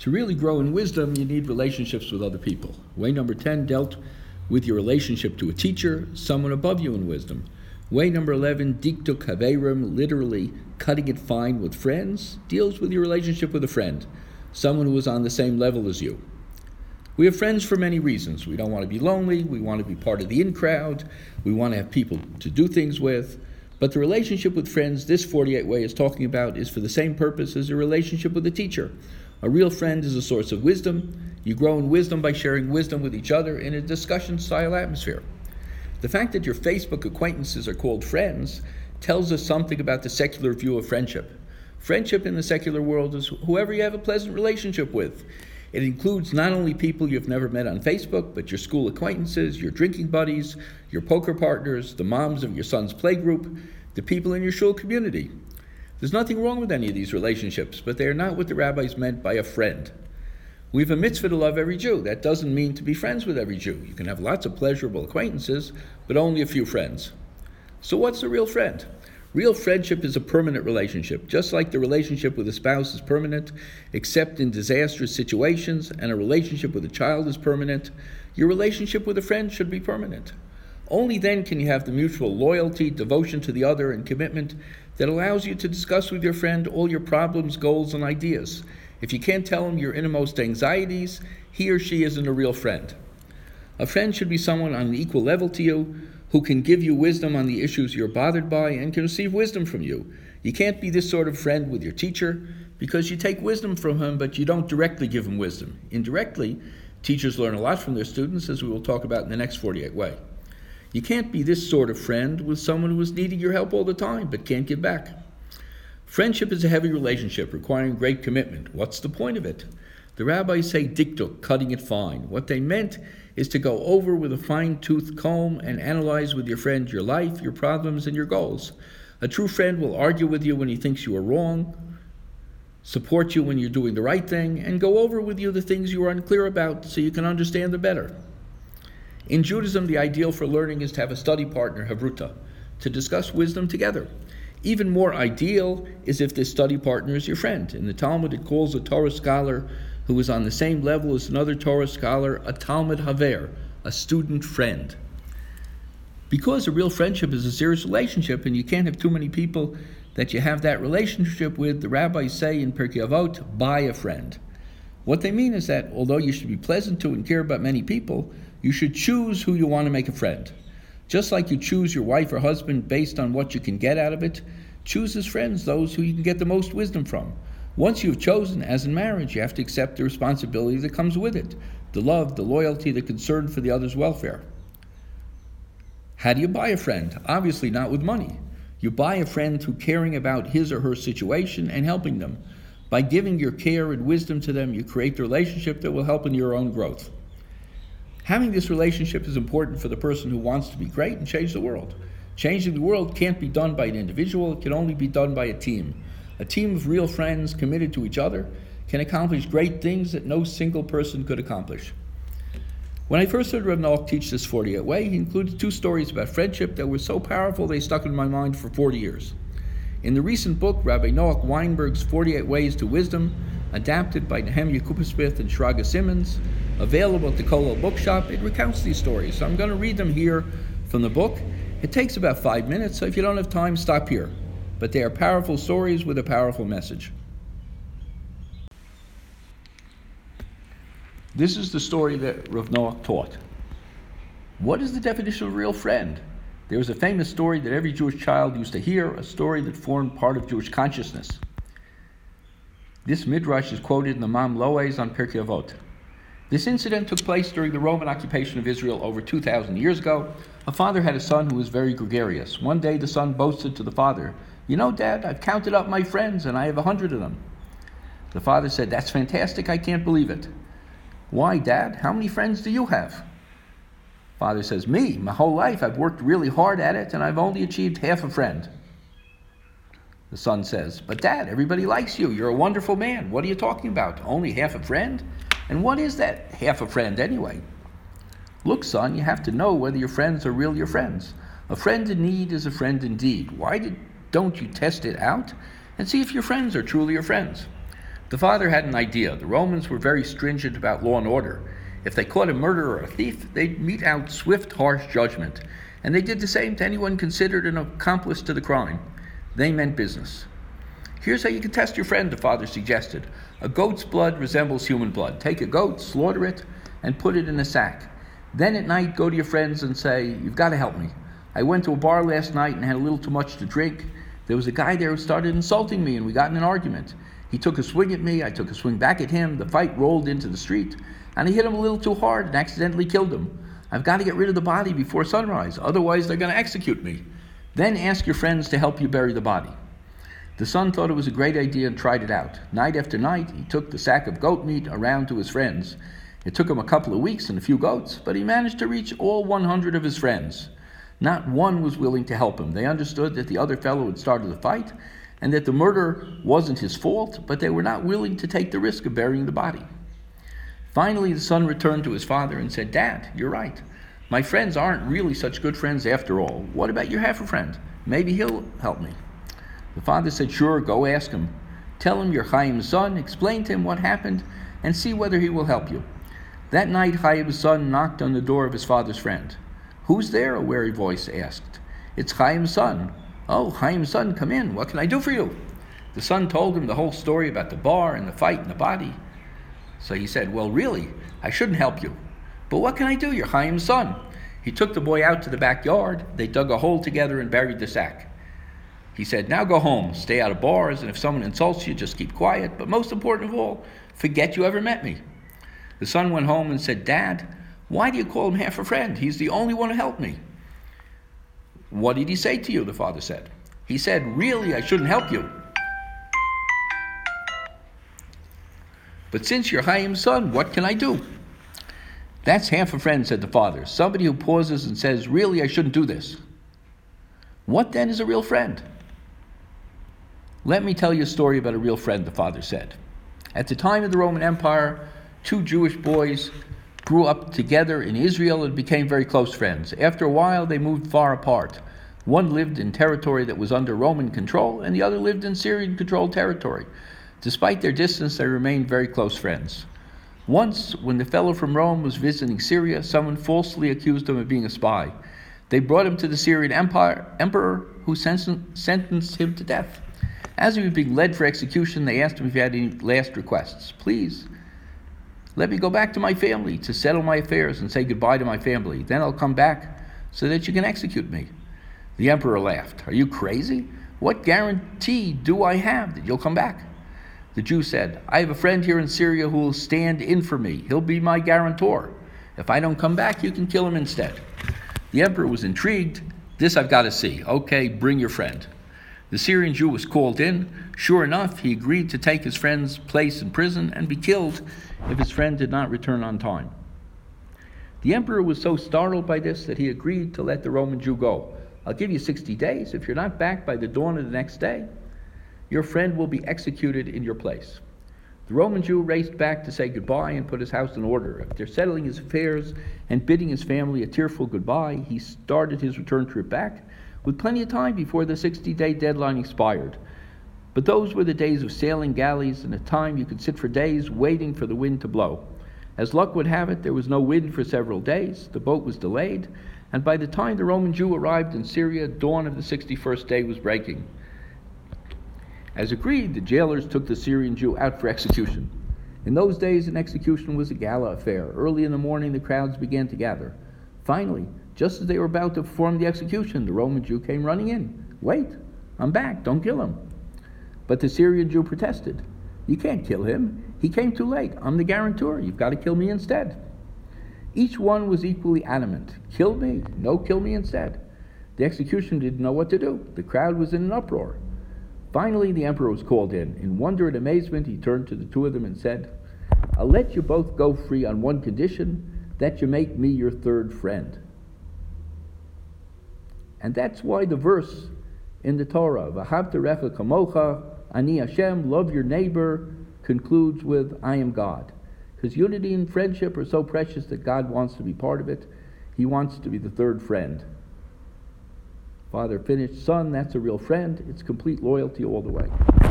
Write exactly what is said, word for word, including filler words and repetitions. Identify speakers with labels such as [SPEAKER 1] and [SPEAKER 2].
[SPEAKER 1] To really grow in wisdom, you need relationships with other people. Way number ten dealt with your relationship to a teacher, someone above you in wisdom. Way number eleven, diktuk haverim, literally cutting it fine with friends, deals with your relationship with a friend, someone who is on the same level as you. We have friends for many reasons. We don't want to be lonely, we want to be part of the in crowd, we want to have people to do things with, but the relationship with friends this forty-eight way is talking about is for the same purpose as a relationship with a teacher. A real friend is a source of wisdom. You grow in wisdom by sharing wisdom with each other in a discussion-style atmosphere. The fact that your Facebook acquaintances are called friends tells us something about the secular view of friendship. Friendship in the secular world is whoever you have a pleasant relationship with. It includes not only people you've never met on Facebook, but your school acquaintances, your drinking buddies, your poker partners, the moms of your son's playgroup, the people in your shul community. There's nothing wrong with any of these relationships, but they are not what the rabbis meant by a friend. We have a mitzvah to love every Jew. That doesn't mean to be friends with every Jew. You can have lots of pleasurable acquaintances, but only a few friends. So what's a real friend? Real friendship is a permanent relationship, just like the relationship with a spouse is permanent, except in disastrous situations, and a relationship with a child is permanent. Your relationship with a friend should be permanent. Only then can you have the mutual loyalty, devotion to the other, and commitment that allows you to discuss with your friend all your problems, goals, and ideas. If you can't tell him your innermost anxieties, he or she isn't a real friend. A friend should be someone on an equal level to you, who can give you wisdom on the issues you're bothered by and can receive wisdom from you. You can't be this sort of friend with your teacher because you take wisdom from him, but you don't directly give him wisdom. Indirectly, teachers learn a lot from their students, as we will talk about in the next forty-eight way. You can't be this sort of friend with someone who is needing your help all the time but can't give back. Friendship is a heavy relationship requiring great commitment. What's the point of it? The rabbis say diktuk, cutting it fine. What they meant is to go over with a fine-toothed comb and analyze with your friend your life, your problems, and your goals. A true friend will argue with you when he thinks you are wrong, support you when you're doing the right thing, and go over with you the things you are unclear about so you can understand them better. In Judaism, the ideal for learning is to have a study partner, havruta, to discuss wisdom together. Even more ideal is if this study partner is your friend. In the Talmud, it calls a Torah scholar who is on the same level as another Torah scholar a Talmud Haver, a student friend. Because a real friendship is a serious relationship, and you can't have too many people that you have that relationship with, the rabbis say in Pirkei Avot, buy a friend. What they mean is that although you should be pleasant to and care about many people, you should choose who you want to make a friend. Just like you choose your wife or husband based on what you can get out of it, choose as friends those who you can get the most wisdom from. Once you've chosen, as in marriage, you have to accept the responsibility that comes with it, the love, the loyalty, the concern for the other's welfare. How do you buy a friend? Obviously not with money. You buy a friend through caring about his or her situation and helping them. By giving your care and wisdom to them, you create the relationship that will help in your own growth. Having this relationship is important for the person who wants to be great and change the world. Changing the world can't be done by an individual, it can only be done by a team. A team of real friends committed to each other can accomplish great things that no single person could accomplish. When I first heard Rav Noach teach this forty-eight way, he included two stories about friendship that were so powerful they stuck in my mind for forty years. In the recent book, Rabbi Noach Weinberg's forty-eight Ways to Wisdom, adapted by Nehemiah Coopersmith and Shraga Simmons, available at the Kollel Bookshop, it recounts these stories. So I'm going to read them here from the book. It takes about five minutes, so if you don't have time, stop here. But they are powerful stories with a powerful message. This is the story that Rav Noach taught. What is the definition of a real friend? There is a famous story that every Jewish child used to hear, a story that formed part of Jewish consciousness. This midrash is quoted in the Mam Loes on Pirkei Avot. This incident took place during the Roman occupation of Israel over two thousand years ago. A father had a son who was very gregarious. One day the son boasted to the father, "You know, Dad, I've counted up my friends and I have a hundred of them." The father said, "That's fantastic, I can't believe it." "Why, Dad? How many friends do you have?" Father says, "Me, my whole life I've worked really hard at it and I've only achieved half a friend." The son says, "But Dad, everybody likes you. You're a wonderful man. What are you talking about? Only half a friend? And what is that half a friend anyway?" "Look, son, you have to know whether your friends are really your friends. A friend in need is a friend indeed. Why did, don't you test it out and see if your friends are truly your friends? The father had an idea. The Romans were very stringent about law and order. If they caught a murderer or a thief, they'd mete out swift, harsh judgment. And they did the same to anyone considered an accomplice to the crime. They meant business. Here's how you can test your friend, the father suggested. A goat's blood resembles human blood. Take a goat, slaughter it, and put it in a sack. Then at night, go to your friends and say, you've got to help me. I went to a bar last night and had a little too much to drink. There was a guy there who started insulting me, and we got in an argument. He took a swing at me, I took a swing back at him. The fight rolled into the street, and I hit him a little too hard and accidentally killed him. I've got to get rid of the body before sunrise, otherwise they're going to execute me. Then ask your friends to help you bury the body. The son thought it was a great idea and tried it out. Night after night, he took the sack of goat meat around to his friends. It took him a couple of weeks and a few goats, but he managed to reach all one hundred of his friends. Not one was willing to help him. They understood that the other fellow had started the fight, and that the murder wasn't his fault, but they were not willing to take the risk of burying the body. Finally, the son returned to his father and said, Dad, you're right. My friends aren't really such good friends after all. What about your half-a-friend? Maybe he'll help me. The father said, sure, go ask him. Tell him you're Chaim's son, explain to him what happened, and see whether he will help you. That night, Chaim's son knocked on the door of his father's friend. Who's there? A wary voice asked. It's Chaim's son. Oh, Chaim's son, come in. What can I do for you? The son told him the whole story about the bar and the fight and the body. So he said, well, really, I shouldn't help you. But what can I do? You're Chaim's son. He took the boy out to the backyard. They dug a hole together and buried the sack. He said, now go home, stay out of bars, and if someone insults you, just keep quiet. But most important of all, forget you ever met me. The son went home and said, Dad, why do you call him half a friend? He's the only one who helped me. What did he say to you? The father said. He said, really, I shouldn't help you. But since you're Chaim's son, what can I do? That's half a friend, said the father. Somebody who pauses and says, really, I shouldn't do this. What then is a real friend? Let me tell you a story about a real friend, the father said. At the time of the Roman Empire, two Jewish boys grew up together in Israel and became very close friends. After a while, they moved far apart. One lived in territory that was under Roman control, and the other lived in Syrian-controlled territory. Despite their distance, they remained very close friends. Once, when the fellow from Rome was visiting Syria, someone falsely accused him of being a spy. They brought him to the Syrian empire, emperor, who sen- sentenced him to death. As he was being led for execution, they asked him if he had any last requests. Please, let me go back to my family to settle my affairs and say goodbye to my family. Then I'll come back so that you can execute me. The emperor laughed. Are you crazy? What guarantee do I have that you'll come back? The Jew said, I have a friend here in Syria who will stand in for me. He'll be my guarantor. If I don't come back, you can kill him instead. The emperor was intrigued. This I've got to see. Okay, bring your friend. The Syrian Jew was called in. Sure enough, he agreed to take his friend's place in prison and be killed if his friend did not return on time. The emperor was so startled by this that he agreed to let the Roman Jew go. I'll give you sixty days. If you're not back by the dawn of the next day, your friend will be executed in your place. The Roman Jew raced back to say goodbye and put his house in order. After settling his affairs and bidding his family a tearful goodbye, he started his return trip back with plenty of time before the sixty-day deadline expired. But those were the days of sailing galleys and a time you could sit for days waiting for the wind to blow. As luck would have it, there was no wind for several days. The boat was delayed, and by the time the Roman Jew arrived in Syria, dawn of the sixty-first day was breaking. As agreed, the jailers took the Syrian Jew out for execution. In those days, an execution was a gala affair. Early in the morning, the crowds began to gather. Finally, just as they were about to perform the execution, the Roman Jew came running in. Wait, I'm back, don't kill him. But the Syrian Jew protested. You can't kill him. He came too late. I'm the guarantor. You've got to kill me instead. Each one was equally adamant. Kill me. No, kill me instead. The executioner didn't know what to do. The crowd was in an uproar. Finally, the emperor was called in. In wonder and amazement, he turned to the two of them and said, I'll let you both go free on one condition, that you make me your third friend. And that's why the verse in the Torah, V'ahavta recha kamocha, Ani Hashem, love your neighbor, concludes with, I am God. Because unity and friendship are so precious that God wants to be part of it. He wants to be the third friend. Father finished, son, that's a real friend. It's complete loyalty all the way.